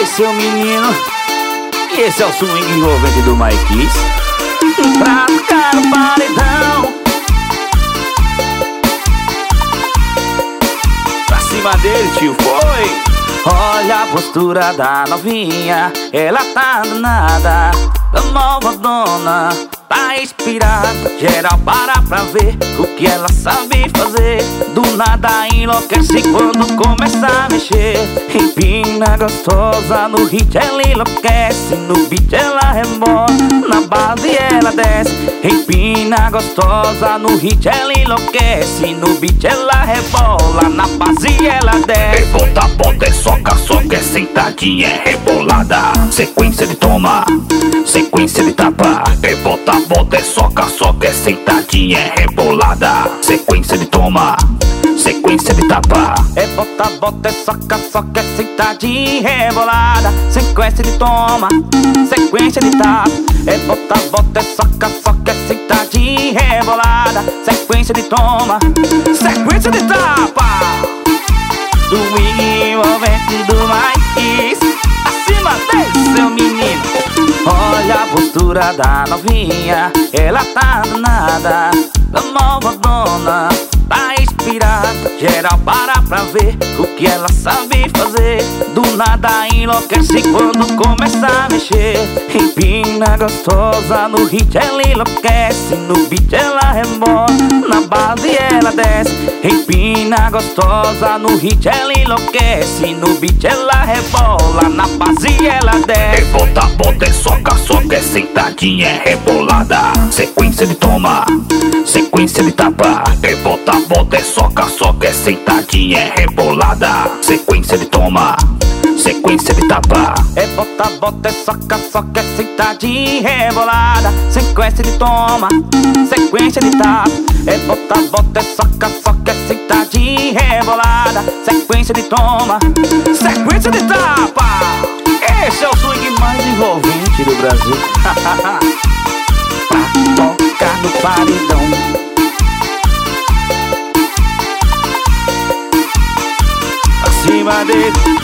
seu menino. E esse é o swing envolvente do Mike. Pra tocar o paredão, pra cima dele, tio, foi. Olha a postura da novinha, ela tá danada, da nova dona, tá inspirada. Geral para pra ver o que ela sabe fazer. Do nada enlouquece quando começa a mexer. Empina gostosa, no hit ela enlouquece, no beat ela rebola, na base ela desce. Empina gostosa, no hit ela enlouquece, no beat ela rebola, na base ela desce. Rebota, bota, soca, soca, é sentadinha, é rebolada. Sequência de toma, sequência de tapa. Rebota, bota, soca, soca, é sentadinha, é rebolada. Sequência de toma, sequência de tapa. É bota, bota, soca, soca, é sentadinha, rebolada. Sequência de toma, sequência de tapa. É bota, bota, soca, soca, é sentadinha, rebolada. Sequência de toma, sequência de tapa. Do envolvente do Mike, acima desse seu menino. Olha a postura da novinha, ela tá danada, da nova dona, tá inspirada. Geral para pra ver o que ela sabe fazer. Do nada enlouquece quando começa a mexer. Empina gostosa, no hit ela enlouquece, no beat ela rebola, na base ela desce. Empina gostosa, no hit ela enlouquece, no beat ela rebola, na base ela desce. Rebota, bota, soca, soca, é sentadinha, é rebolada. Sequência de toma, sequência de tapa. Rebota, bota, soca, soca, é sentadinha, é rebolada. Sequência de toma, sequência de tapa. É bota, bota, soca, soca, é sentadinha, rebolada. Sequência de toma, sequência de tapa. É bota, bota, soca, soca, é sentadinha, rebolada. Sequência de toma, sequência de tapa. Esse é o swing mais envolvente do Brasil. Pra tocar no paredão, acima dele.